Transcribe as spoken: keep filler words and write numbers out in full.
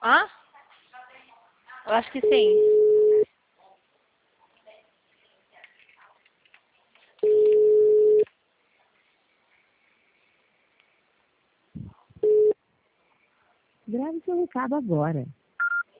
Hã? Eu acho que sim. Grave seu recado agora.